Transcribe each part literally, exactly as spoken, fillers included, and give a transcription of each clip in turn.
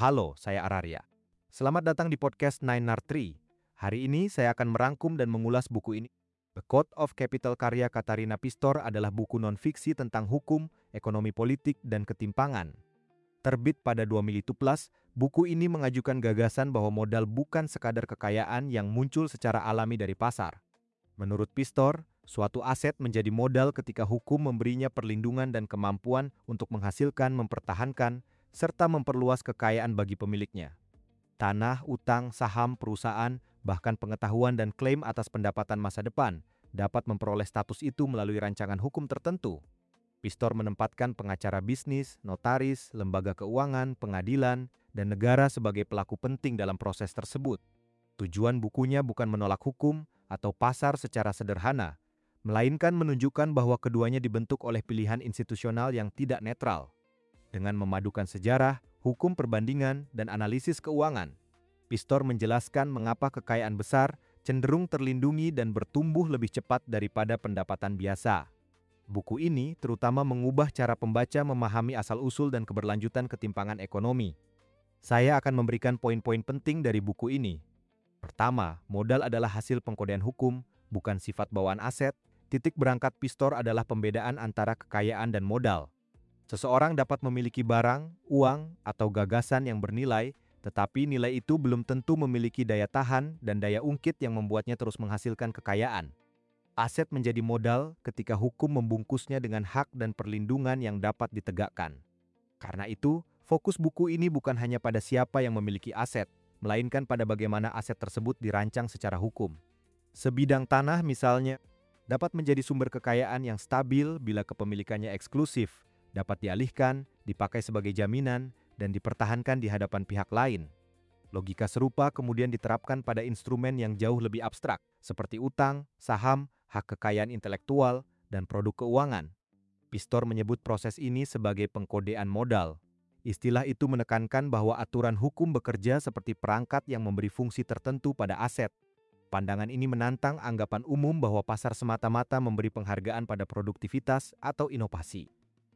Halo, saya Araria. Selamat datang di podcast Nine Nar Tree. Hari ini saya akan merangkum dan mengulas buku ini. The Code of Capital karya Katarina Pistor adalah buku non-fiksi tentang hukum, ekonomi politik, dan ketimpangan. Terbit pada dua Mei dua ribu tujuh belas, buku ini mengajukan gagasan bahwa modal bukan sekadar kekayaan yang muncul secara alami dari pasar. Menurut Pistor, suatu aset menjadi modal ketika hukum memberinya perlindungan dan kemampuan untuk menghasilkan, mempertahankan, serta memperluas kekayaan bagi pemiliknya. Tanah, utang, saham, perusahaan, bahkan pengetahuan dan klaim atas pendapatan masa depan dapat memperoleh status itu melalui rancangan hukum tertentu. Pistor menempatkan pengacara bisnis, notaris, lembaga keuangan, pengadilan, dan negara sebagai pelaku penting dalam proses tersebut. Tujuan bukunya bukan menolak hukum atau pasar secara sederhana, melainkan menunjukkan bahwa keduanya dibentuk oleh pilihan institusional yang tidak netral. Dengan memadukan sejarah, hukum perbandingan, dan analisis keuangan, Pistor menjelaskan mengapa kekayaan besar cenderung terlindungi dan bertumbuh lebih cepat daripada pendapatan biasa. Buku ini terutama mengubah cara pembaca memahami asal-usul dan keberlanjutan ketimpangan ekonomi. Saya akan memberikan poin-poin penting dari buku ini. Pertama, modal adalah hasil pengkodean hukum, bukan sifat bawaan aset. Titik berangkat Pistor adalah pembedaan antara kekayaan dan modal. Seseorang dapat memiliki barang, uang, atau gagasan yang bernilai, tetapi nilai itu belum tentu memiliki daya tahan dan daya ungkit yang membuatnya terus menghasilkan kekayaan. Aset menjadi modal ketika hukum membungkusnya dengan hak dan perlindungan yang dapat ditegakkan. Karena itu, fokus buku ini bukan hanya pada siapa yang memiliki aset, melainkan pada bagaimana aset tersebut dirancang secara hukum. Sebidang tanah misalnya, dapat menjadi sumber kekayaan yang stabil bila kepemilikannya eksklusif, dapat dialihkan, dipakai sebagai jaminan, dan dipertahankan di hadapan pihak lain. Logika serupa kemudian diterapkan pada instrumen yang jauh lebih abstrak, seperti utang, saham, hak kekayaan intelektual, dan produk keuangan. Pistor menyebut proses ini sebagai pengkodean modal. Istilah itu menekankan bahwa aturan hukum bekerja seperti perangkat yang memberi fungsi tertentu pada aset. Pandangan ini menantang anggapan umum bahwa pasar semata-mata memberi penghargaan pada produktivitas atau inovasi.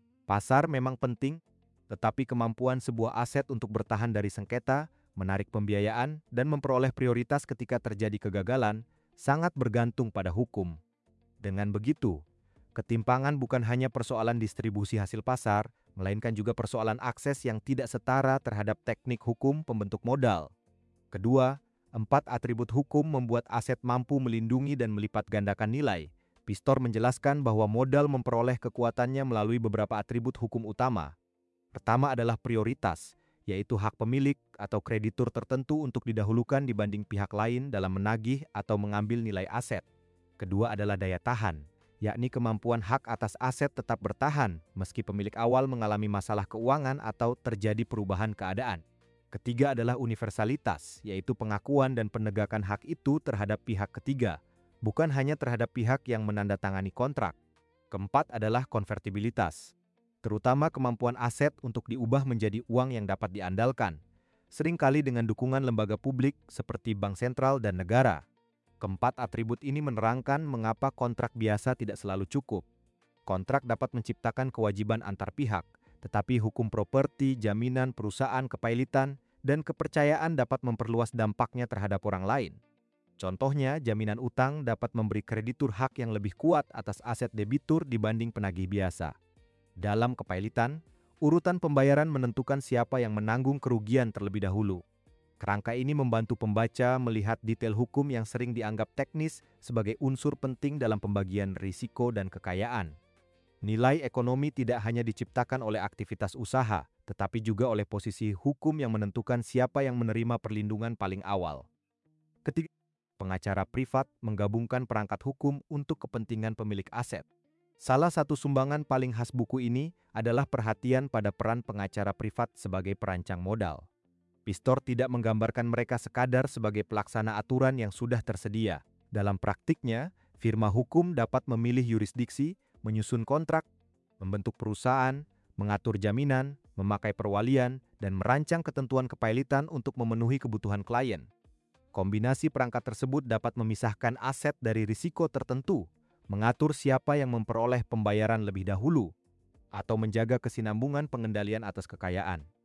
Pasar memang penting, tetapi kemampuan sebuah aset untuk bertahan dari sengketa, menarik pembiayaan, dan memperoleh prioritas ketika terjadi kegagalan sangat bergantung pada hukum. Dengan begitu, ketimpangan bukan hanya persoalan distribusi hasil pasar, melainkan juga persoalan akses yang tidak setara terhadap teknik hukum pembentuk modal. Kedua, empat atribut hukum membuat aset mampu melindungi dan melipat gandakan nilai. Pistor menjelaskan bahwa modal memperoleh kekuatannya melalui beberapa atribut hukum utama. Pertama adalah prioritas, yaitu hak pemilik atau kreditur tertentu untuk didahulukan dibanding pihak lain dalam menagih atau mengambil nilai aset. Kedua adalah daya tahan, yakni kemampuan hak atas aset tetap bertahan meski pemilik awal mengalami masalah keuangan atau terjadi perubahan keadaan. Ketiga adalah universalitas, yaitu pengakuan dan penegakan hak itu terhadap pihak ketiga, bukan hanya terhadap pihak yang menandatangani kontrak. Keempat adalah konvertibilitas, terutama kemampuan aset untuk diubah menjadi uang yang dapat diandalkan, seringkali dengan dukungan lembaga publik seperti bank sentral dan negara. Keempat atribut ini menerangkan mengapa kontrak biasa tidak selalu cukup. Kontrak dapat menciptakan kewajiban antar pihak, tetapi hukum properti, jaminan, perusahaan, kepailitan, dan kepercayaan dapat memperluas dampaknya terhadap orang lain. Contohnya, jaminan utang dapat memberi kreditur hak yang lebih kuat atas aset debitur dibanding penagih biasa. Dalam kepailitan, urutan pembayaran menentukan siapa yang menanggung kerugian terlebih dahulu. Kerangka ini membantu pembaca melihat detail hukum yang sering dianggap teknis sebagai unsur penting dalam pembagian risiko dan kekayaan. Nilai ekonomi tidak hanya diciptakan oleh aktivitas usaha, tetapi juga oleh posisi hukum yang menentukan siapa yang menerima perlindungan paling awal. Ketiga, pengacara privat menggabungkan perangkat hukum untuk kepentingan pemilik aset. Salah satu sumbangan paling khas buku ini adalah perhatian pada peran pengacara privat sebagai perancang modal. Pistor tidak menggambarkan mereka sekadar sebagai pelaksana aturan yang sudah tersedia. Dalam praktiknya, firma hukum dapat memilih yurisdiksi, menyusun kontrak, membentuk perusahaan, mengatur jaminan, memakai perwalian, dan merancang ketentuan kepailitan untuk memenuhi kebutuhan klien. Kombinasi perangkat tersebut dapat memisahkan aset dari risiko tertentu, mengatur siapa yang memperoleh pembayaran lebih dahulu, atau menjaga kesinambungan pengendalian atas kekayaan.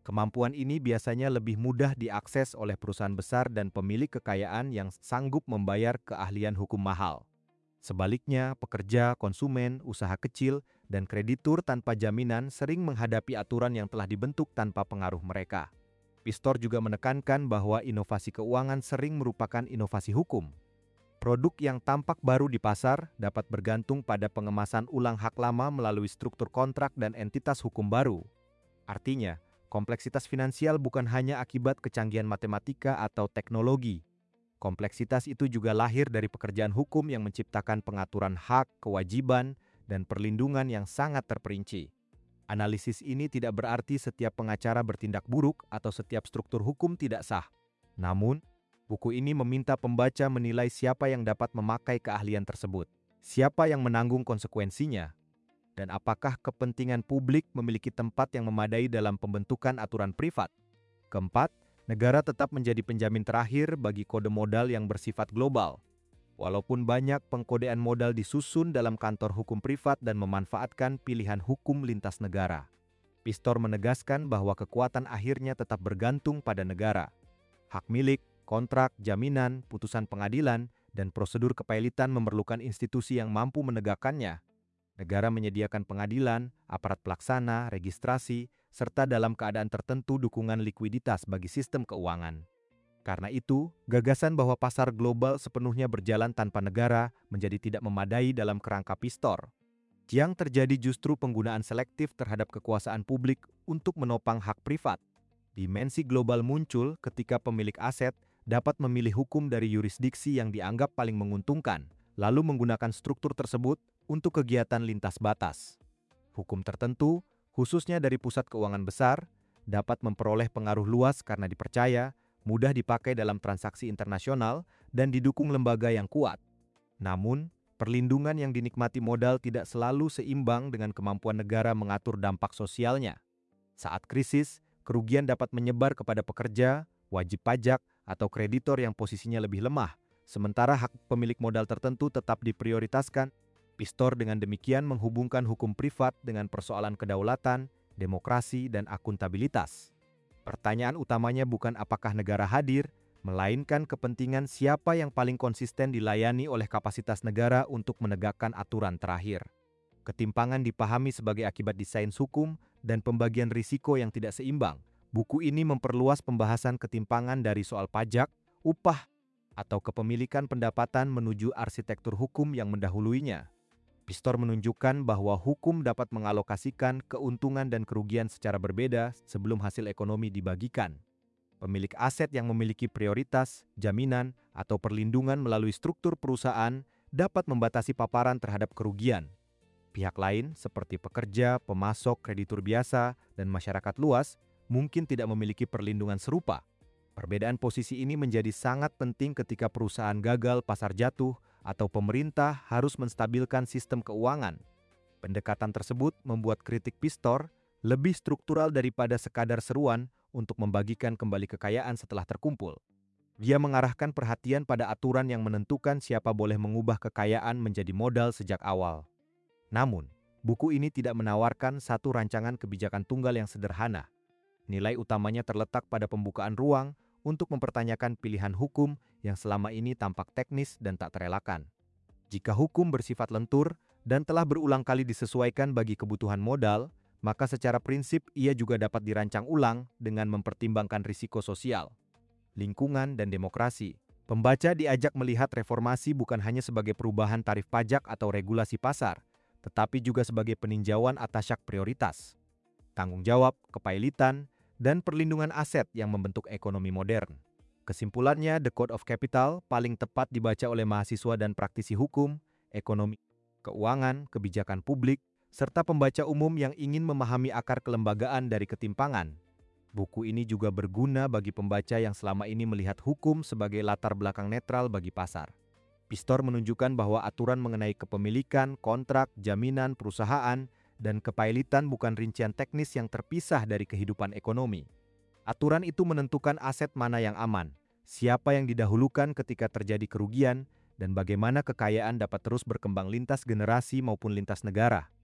Kemampuan ini biasanya lebih mudah diakses oleh perusahaan besar dan pemilik kekayaan yang sanggup membayar keahlian hukum mahal. Sebaliknya, pekerja, konsumen, usaha kecil, dan kreditur tanpa jaminan sering menghadapi aturan yang telah dibentuk tanpa pengaruh mereka. Pistor juga menekankan bahwa inovasi keuangan sering merupakan inovasi hukum. Produk yang tampak baru di pasar dapat bergantung pada pengemasan ulang hak lama melalui struktur kontrak dan entitas hukum baru. Artinya, kompleksitas finansial bukan hanya akibat kecanggihan matematika atau teknologi. Kompleksitas itu juga lahir dari pekerjaan hukum yang menciptakan pengaturan hak, kewajiban, dan perlindungan yang sangat terperinci. Analisis ini tidak berarti setiap pengacara bertindak buruk atau setiap struktur hukum tidak sah. Namun, buku ini meminta pembaca menilai siapa yang dapat memakai keahlian tersebut, siapa yang menanggung konsekuensinya, dan apakah kepentingan publik memiliki tempat yang memadai dalam pembentukan aturan privat. Keempat, negara tetap menjadi penjamin terakhir bagi kode modal yang bersifat global. Walaupun banyak pengkodean modal disusun dalam kantor hukum privat dan memanfaatkan pilihan hukum lintas negara, Pistor menegaskan bahwa kekuatan akhirnya tetap bergantung pada negara. Hak milik, kontrak, jaminan, putusan pengadilan, dan prosedur kepailitan memerlukan institusi yang mampu menegakkannya. Negara menyediakan pengadilan, aparat pelaksana, registrasi, serta dalam keadaan tertentu dukungan likuiditas bagi sistem keuangan. Karena itu, gagasan bahwa pasar global sepenuhnya berjalan tanpa negara menjadi tidak memadai dalam kerangka Pistor. Yang terjadi justru penggunaan selektif terhadap kekuasaan publik untuk menopang hak privat. Dimensi global muncul ketika pemilik aset dapat memilih hukum dari yurisdiksi yang dianggap paling menguntungkan, lalu menggunakan struktur tersebut untuk kegiatan lintas batas. Hukum tertentu, khususnya dari pusat keuangan besar, dapat memperoleh pengaruh luas karena dipercaya mudah dipakai dalam transaksi internasional, dan didukung lembaga yang kuat. Namun, perlindungan yang dinikmati modal tidak selalu seimbang dengan kemampuan negara mengatur dampak sosialnya. Saat krisis, kerugian dapat menyebar kepada pekerja, wajib pajak, atau kreditor yang posisinya lebih lemah, sementara hak pemilik modal tertentu tetap diprioritaskan. Pistor dengan demikian menghubungkan hukum privat dengan persoalan kedaulatan, demokrasi, dan akuntabilitas. Pertanyaan utamanya bukan apakah negara hadir, melainkan kepentingan siapa yang paling konsisten dilayani oleh kapasitas negara untuk menegakkan aturan terakhir. Ketimpangan dipahami sebagai akibat desain hukum dan pembagian risiko yang tidak seimbang. Buku ini memperluas pembahasan ketimpangan dari soal pajak, upah, atau kepemilikan pendapatan menuju arsitektur hukum yang mendahuluinya. Pistor menunjukkan bahwa hukum dapat mengalokasikan keuntungan dan kerugian secara berbeda sebelum hasil ekonomi dibagikan. Pemilik aset yang memiliki prioritas, jaminan, atau perlindungan melalui struktur perusahaan dapat membatasi paparan terhadap kerugian. Pihak lain seperti pekerja, pemasok, kreditur biasa, dan masyarakat luas mungkin tidak memiliki perlindungan serupa. Perbedaan posisi ini menjadi sangat penting ketika perusahaan gagal pasar jatuh atau pemerintah harus menstabilkan sistem keuangan. Pendekatan tersebut membuat kritik Pistor lebih struktural daripada sekadar seruan untuk membagikan kembali kekayaan setelah terkumpul. Dia mengarahkan perhatian pada aturan yang menentukan siapa boleh mengubah kekayaan menjadi modal sejak awal. Namun, buku ini tidak menawarkan satu rancangan kebijakan tunggal yang sederhana. Nilai utamanya terletak pada pembukaan ruang untuk mempertanyakan pilihan hukum yang selama ini tampak teknis dan tak terelakkan. Jika hukum bersifat lentur dan telah berulang kali disesuaikan bagi kebutuhan modal, maka secara prinsip ia juga dapat dirancang ulang dengan mempertimbangkan risiko sosial, lingkungan, dan demokrasi. Pembaca diajak melihat reformasi bukan hanya sebagai perubahan tarif pajak atau regulasi pasar, tetapi juga sebagai peninjauan atas hak prioritas, tanggung jawab, kepailitan, dan perlindungan aset yang membentuk ekonomi modern. Kesimpulannya, The Code of Capital paling tepat dibaca oleh mahasiswa dan praktisi hukum, ekonomi, keuangan, kebijakan publik, serta pembaca umum yang ingin memahami akar kelembagaan dari ketimpangan. Buku ini juga berguna bagi pembaca yang selama ini melihat hukum sebagai latar belakang netral bagi pasar. Pistor menunjukkan bahwa aturan mengenai kepemilikan, kontrak, jaminan, perusahaan, dan kepailitan bukan rincian teknis yang terpisah dari kehidupan ekonomi. Aturan itu menentukan aset mana yang aman, siapa yang didahulukan ketika terjadi kerugian, dan bagaimana kekayaan dapat terus berkembang lintas generasi maupun lintas negara.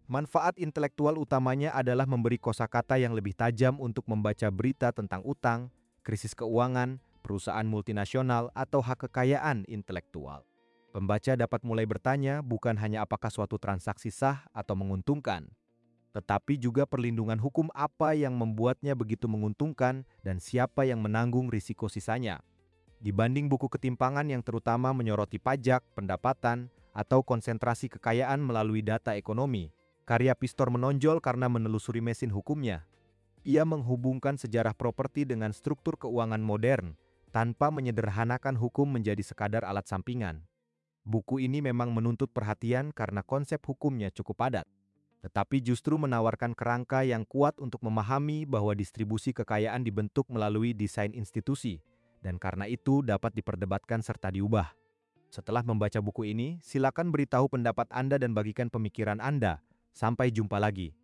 Manfaat intelektual utamanya adalah memberi kosakata yang lebih tajam untuk membaca berita tentang utang, krisis keuangan, perusahaan multinasional, atau hak kekayaan intelektual. Pembaca dapat mulai bertanya bukan hanya apakah suatu transaksi sah atau menguntungkan, tetapi juga perlindungan hukum apa yang membuatnya begitu menguntungkan dan siapa yang menanggung risiko sisanya. Dibanding buku ketimpangan yang terutama menyoroti pajak, pendapatan, atau konsentrasi kekayaan melalui data ekonomi, karya Pistor menonjol karena menelusuri mesin hukumnya. Ia menghubungkan sejarah properti dengan struktur keuangan modern, tanpa menyederhanakan hukum menjadi sekadar alat sampingan. Buku ini memang menuntut perhatian karena konsep hukumnya cukup padat, tetapi justru menawarkan kerangka yang kuat untuk memahami bahwa distribusi kekayaan dibentuk melalui desain institusi, dan karena itu dapat diperdebatkan serta diubah. Setelah membaca buku ini, silakan beritahu pendapat Anda dan bagikan pemikiran Anda. Sampai jumpa lagi.